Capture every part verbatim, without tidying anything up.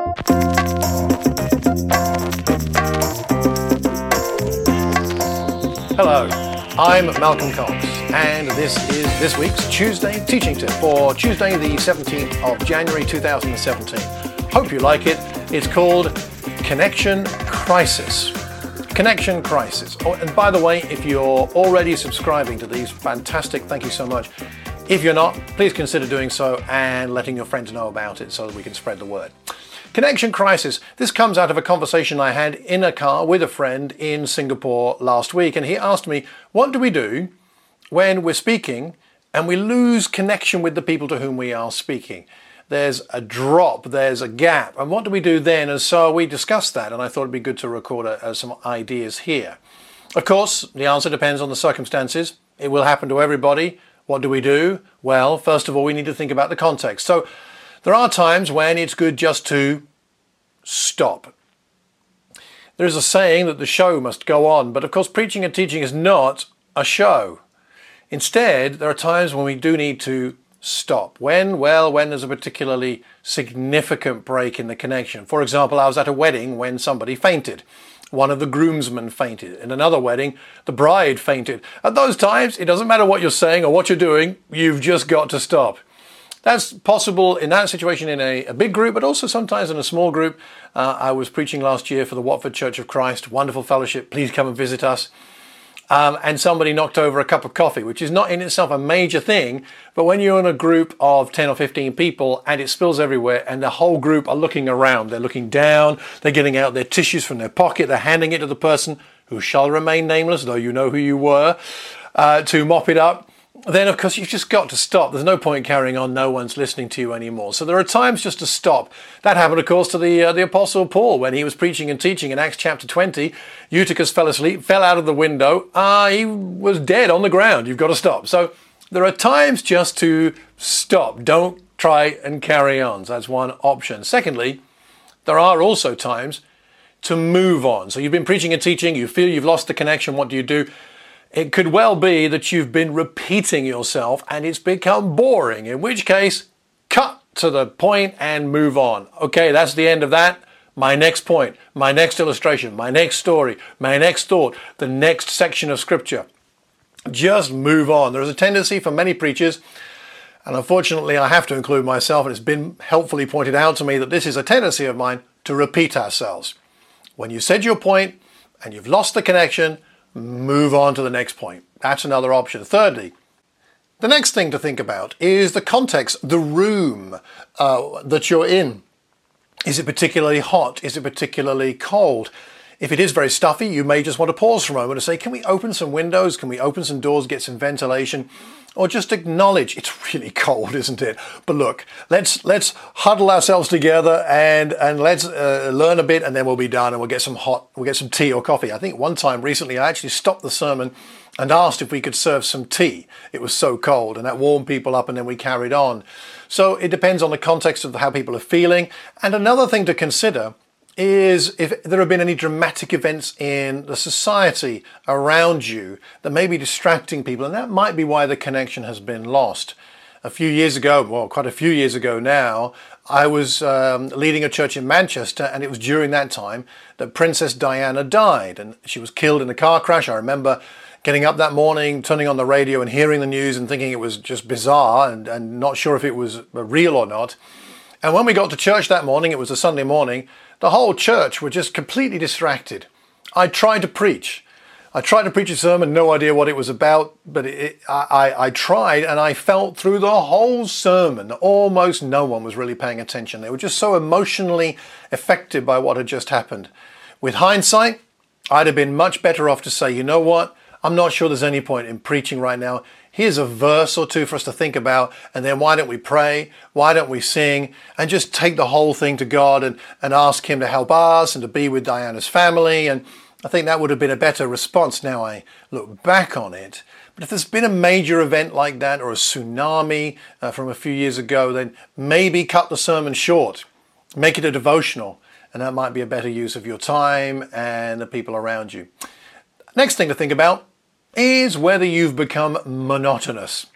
Hello, I'm Malcolm Cox, and this is this week's Tuesday Teaching Tip for Tuesday the seventeenth of January two thousand seventeen. Hope you like it. It's called Connection Crisis. Connection Crisis. Oh, and by the way, if you're already subscribing to these, fantastic, thank you so much. If you're not, please consider doing so and letting your friends know about it so that we can spread the word. Connection Crisis. This comes out of a conversation I had in a car with a friend in Singapore last week, and he asked me, what do we do when we're speaking and we lose connection with the people to whom we are speaking? There's a drop, there's a gap, and what do we do then? And so we discussed that, and I thought it'd be good to record a, a, some ideas here. Of course, the answer depends on the circumstances. It will happen to everybody. What do we do? Well, first of all, we need to think about the context. So there are times when it's good just to stop. There is a saying that the show must go on, but of course preaching and teaching is not a show. Instead, there are times when we do need to stop. When? Well, when there's a particularly significant break in the connection. For example, I was at a wedding when somebody fainted. One of the groomsmen fainted. In another wedding, the bride fainted. At those times, it doesn't matter what you're saying or what you're doing, you've just got to stop. That's possible in that situation in a, a big group, but also sometimes in a small group. Uh, I was preaching last year for the Watford Church of Christ. Wonderful fellowship. Please come and visit us. Um, and somebody knocked over a cup of coffee, which is not in itself a major thing. But when you're in a group of ten or fifteen people and it spills everywhere and the whole group are looking around, they're looking down, they're getting out their tissues from their pocket, they're handing it to the person who shall remain nameless, though you know who you were, uh, to mop it up. Then, of course, you've just got to stop. There's no point carrying on. No one's listening to you anymore. So there are times just to stop. That happened, of course, to the uh, the Apostle Paul when he was preaching and teaching in Acts chapter twenty. Eutychus fell asleep, fell out of the window. Uh, he was dead on the ground. You've got to stop. So there are times just to stop. Don't try and carry on. So that's one option. Secondly, there are also times to move on. So you've been preaching and teaching. You feel you've lost the connection. What do you do? It could well be that you've been repeating yourself and it's become boring, in which case, cut to the point and move on. Okay, that's the end of that. My next point, my next illustration, my next story, my next thought, the next section of scripture. Just move on. There is a tendency for many preachers, and unfortunately I have to include myself, and it's been helpfully pointed out to me that this is a tendency of mine, to repeat ourselves. When you said your point and you've lost the connection, move on to the next point. That's another option. Thirdly, the next thing to think about is the context, the room uh, that you're in. Is it particularly hot? Is it particularly cold? If it is very stuffy, you may just want to pause for a moment and say, can we open some windows? Can we open some doors, get some ventilation? Or just acknowledge it's really cold, isn't it? But look, let's let's huddle ourselves together and and let's uh, learn a bit, and then we'll be done, and we'll get some hot, we'll get some tea or coffee. I think one time recently I actually stopped the sermon and asked if we could serve some tea. It was so cold, and that warmed people up, and then we carried on. So it depends on the context of how people are feeling. And another thing to consider is if there have been any dramatic events in the society around you that may be distracting people, and that might be why the connection has been lost. A few years ago, well, quite a few years ago now, I was um, leading a church in Manchester, and it was during that time that Princess Diana died, and she was killed in a car crash. I remember getting up that morning, turning on the radio and hearing the news and thinking it was just bizarre and, and not sure if it was real or not. And when we got to church that morning, it was a Sunday morning, the whole church were just completely distracted. I tried to preach. I tried to preach a sermon, no idea what it was about, but it, I, I, I tried, and I felt through the whole sermon that almost no one was really paying attention. They were just so emotionally affected by what had just happened. With hindsight, I'd have been much better off to say, you know what? I'm not sure there's any point in preaching right now. Here's a verse or two for us to think about, and then why don't we pray? Why don't we sing? And just take the whole thing to God and, and ask him to help us and to be with Diana's family. And I think that would have been a better response now I look back on it. But if there's been a major event like that, or a tsunami uh, from a few years ago, then maybe cut the sermon short. Make it a devotional, and that might be a better use of your time and the people around you. Next thing to think about is whether you've become monotonous.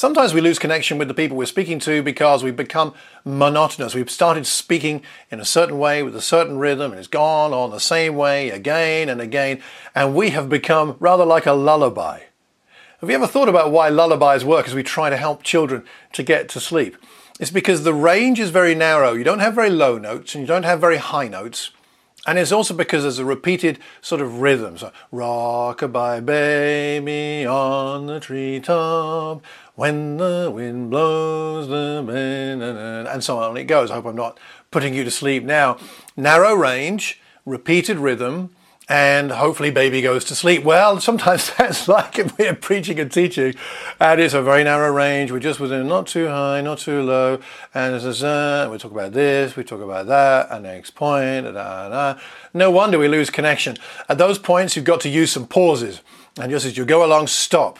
Sometimes we lose connection with the people we're speaking to because we've become monotonous. We've started speaking in a certain way with a certain rhythm and it's gone on the same way again and again, and we have become rather like a lullaby. Have you ever thought about why lullabies work as we try to help children to get to sleep? It's because the range is very narrow. You don't have very low notes and you don't have very high notes. And it's also because there's a repeated sort of rhythm. So, rock-a-bye baby on the treetop, when the wind blows the wind, and so on it goes. I hope I'm not putting you to sleep now. Narrow range, repeated rhythm, and hopefully baby goes to sleep. Well, sometimes that's like if we're preaching and teaching, and it's a very narrow range. We're just within not too high, not too low, and uh, we talk about this, we talk about that, and next point, da, da, da. No wonder we lose connection. At those points, you've got to use some pauses, and just as you go along, stop,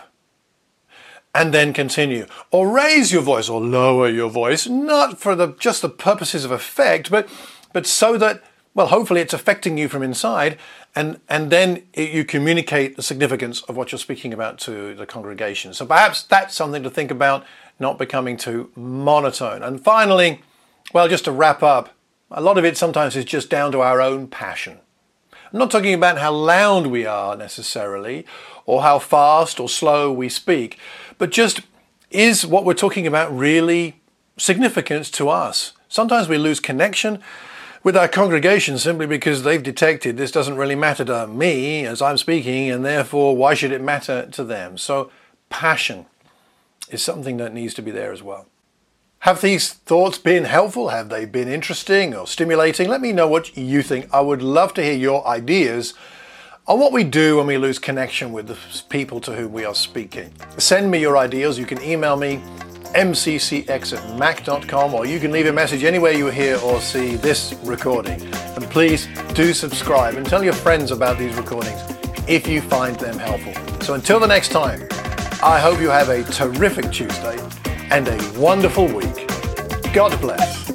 and then continue, or raise your voice, or lower your voice, not for the just the purposes of effect, but but so that, well, hopefully it's affecting you from inside, and, and then it, you communicate the significance of what you're speaking about to the congregation. So perhaps that's something to think about, not becoming too monotone. And finally, well, just to wrap up, a lot of it sometimes is just down to our own passion. I'm not talking about how loud we are necessarily, or how fast or slow we speak, but just, is what we're talking about really significant to us? Sometimes we lose connection with our congregation simply because they've detected this doesn't really matter to me as I'm speaking, and therefore why should it matter to them? So passion is something that needs to be there as well. Have these thoughts been helpful? Have they been interesting or stimulating? Let me know what you think. I would love to hear your ideas on what we do when we lose connection with the people to whom we are speaking. Send me your ideas. You can email me m c c x at mac dot com, or you can leave a message anywhere you hear or see this recording. And please do subscribe and tell your friends about these recordings if you find them helpful. So until the next time, I hope you have a terrific Tuesday and a wonderful week. God bless.